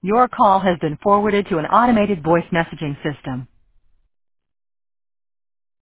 Your call has been forwarded to an automated voice messaging system.